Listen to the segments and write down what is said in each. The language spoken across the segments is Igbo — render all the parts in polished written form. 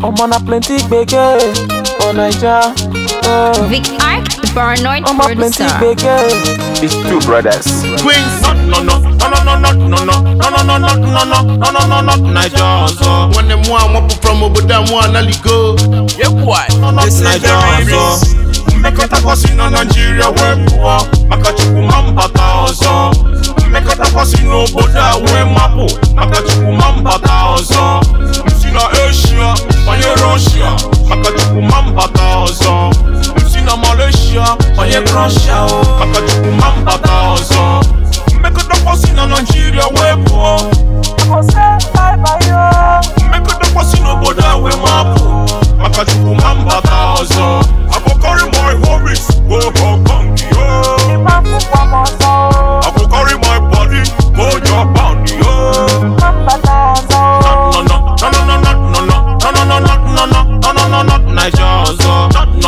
I'm on a plenty big oh Naija. Vic Ark, the paranoid I'm a plenty producer. big It's two brothers. Queens, no, Naija. So when them one up from Oboda, one go. Yeah, boy. This Naija. Make it a boss in Nigeria, where poor. Makachuku mambata also. Make it a boss in Oboda, where mapo. Makachuku mambata also. Msina Asia, manye Russia. Makachuku mambata also. Msina Malaysia, manye Russia. Makachuku mambata also. Make it a boss in Nigeria, where poor. Make it a boss in Oboda, where mapo. Makachuku mambata also. I go carry my worries, go home, yo. I go carry my body, go your bounty, yo. No, Naija, so.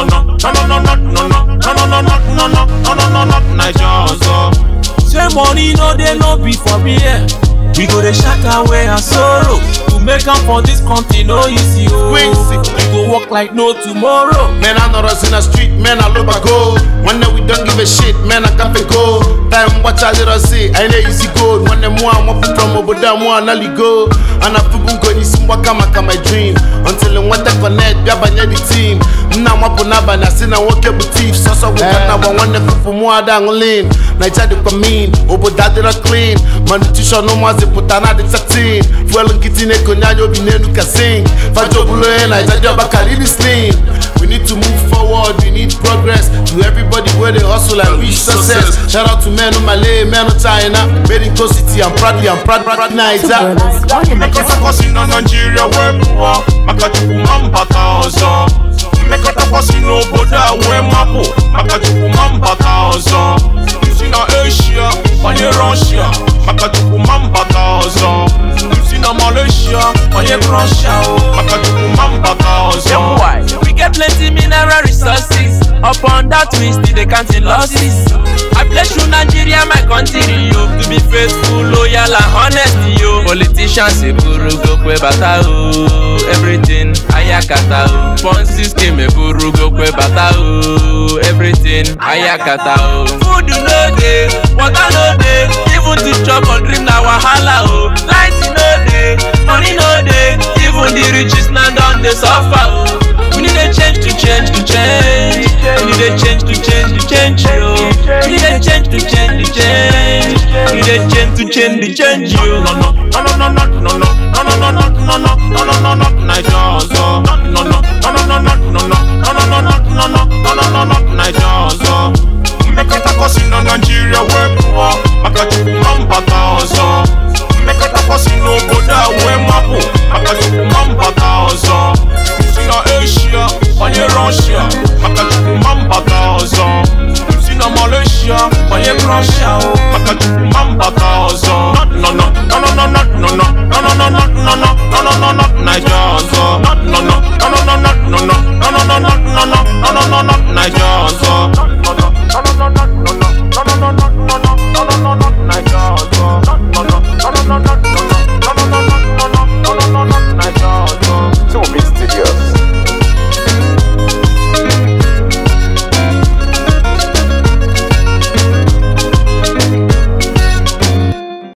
No, Naija, so. Say money no dey no be for me, yeah. We go dey shout away our sorrow. To make am for this country no easy, oh. Quincy. We go walk like no tomorrow. Man, I know us in the street, man, I love a go. One day we don't give a shit, man, I can't go. Time watch I let us see, I know easy gold. One day more, I'm up from Oboda, more, and I'll go. And I feel good, you see what come my dream. Until I want to connect, be a the team. Now I'm up on Abba, and I see I walk up with thieves. So we got now one day for more than lean. Naija de come Oboda de la clean. Malnutrition no more, they put another 13. Fuel and kitchen, Konyayo, Binenu can sing. Fajobulo, and Naija de Bakari slim. We need to move forward, we need progress. To everybody where they hustle and reach success. Shout out to men on Malay, men on China. Made in Coast City, I'm proud Naija. Make us a boss in Nigeria, where poor. Makachuku mambata also. Make us a boss in Oboda, where mapo. Makachuku mambata also. Msina Asia, manye Russia. Makachuku mambata also. Msina Malaysia, manye Russia. Makachuku mambata also. We get plenty mineral resources. Upon that we still they counting losses. I bless you Nigeria, my country, yo. To be faithful, loyal and honest, yo. Politicians say buru go kwe bata o. Everything ayakata o. Ponzi scheme buru go kwe bata o. Everything ayakata o. Food no dey, water no dey. Even to chop or dream na wahala o. Light no dey, money no dey. Even the richest now don dey suffer o. We need a change to change to change. We need a change to change to change, yo. We need a change to change to change. We need a change to change to change, yo. No,